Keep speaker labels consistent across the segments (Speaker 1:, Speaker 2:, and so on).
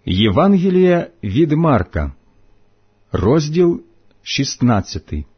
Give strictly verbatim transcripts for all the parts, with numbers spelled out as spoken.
Speaker 1: Євангелія від Марка, розділ шістнадцятий.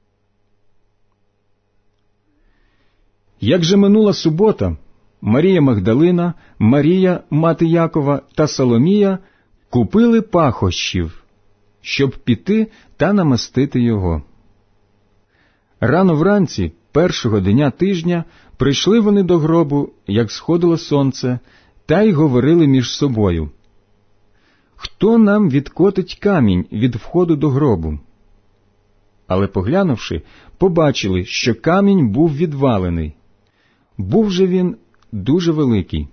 Speaker 1: Як же минула субота, Марія Магдалина, Марія, мати Якова та Соломія купили пахощів, щоб піти та намастити його. Рано вранці, першого дня тижня, прийшли вони до гробу, як сходило сонце, та й говорили між собою: «Хто нам відкотить камінь від входу до гробу?» Але, поглянувши, побачили, що камінь був відвалений. Був же він дуже великий.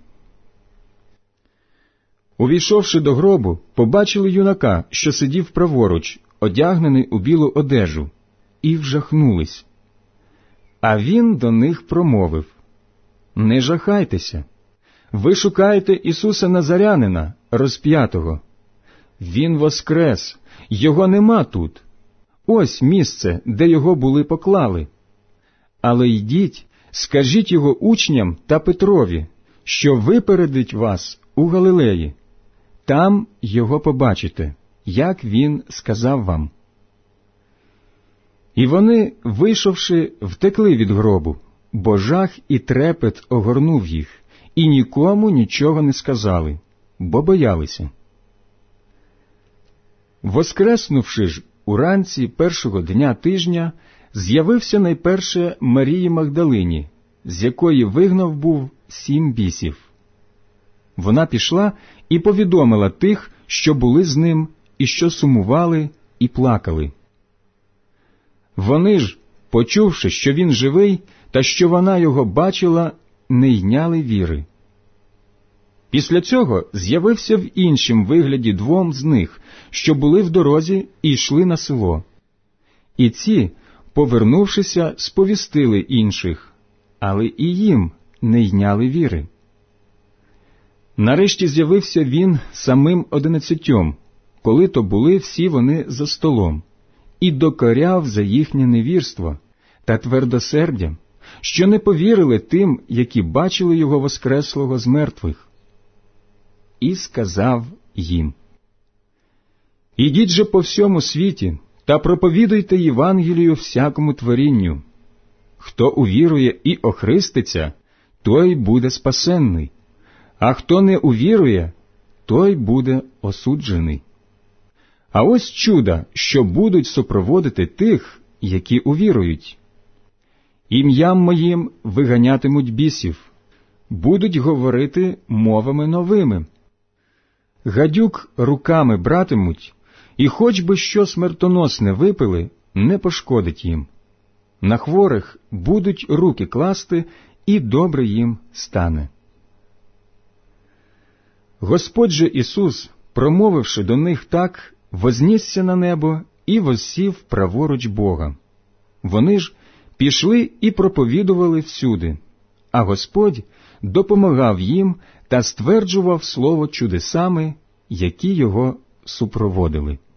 Speaker 1: Увійшовши до гробу, побачили юнака, що сидів праворуч, одягнений у білу одежу, і вжахнулись. А він до них промовив: «Не жахайтеся. Ви шукаєте Ісуса Назарянина, розп'ятого. Він воскрес, його нема тут. Ось місце, де його були поклали. Але йдіть, скажіть його учням та Петрові, що випередить вас у Галилеї. Там його побачите, як він сказав вам». І вони, вийшовши, втекли від гробу, бо жах і трепет огорнув їх, і нікому нічого не сказали, бо боялися. Воскреснувши ж уранці першого дня тижня, з'явився найперше Марії Магдалині, з якої вигнав був сім бісів. Вона пішла і повідомила тих, що були з ним, і що сумували і плакали. Вони ж, почувши, що він живий, та що вона його бачила, не йняли віри. Після цього з'явився в іншім вигляді двом з них, що були в дорозі і йшли на село. І ці, повернувшися, сповістили інших, але і їм не йняли віри. Нарешті з'явився він самим одинадцятьом, коли то були всі вони за столом, і докоряв за їхнє невірство та твердосердя, що не повірили тим, які бачили його воскреслого з мертвих. І сказав їм: «Ідіть же по всьому світі та проповідуйте Євангелію всякому творінню. Хто увірує і охреститься, той буде спасенний, а хто не увірує, той буде осуджений. А ось чуда, що будуть супроводити тих, які увірують. Ім'ям моїм виганятимуть бісів, будуть говорити мовами новими. Гадюк руками братимуть, і хоч би що смертоносне випили, не пошкодить їм. На хворих будуть руки класти, і добре їм стане». Господь же Ісус, промовивши до них так, вознісся на небо і воссів праворуч Бога. Вони ж пішли і проповідували всюди, а Господь допомагав їм та стверджував слово чудесами, які його супроводили.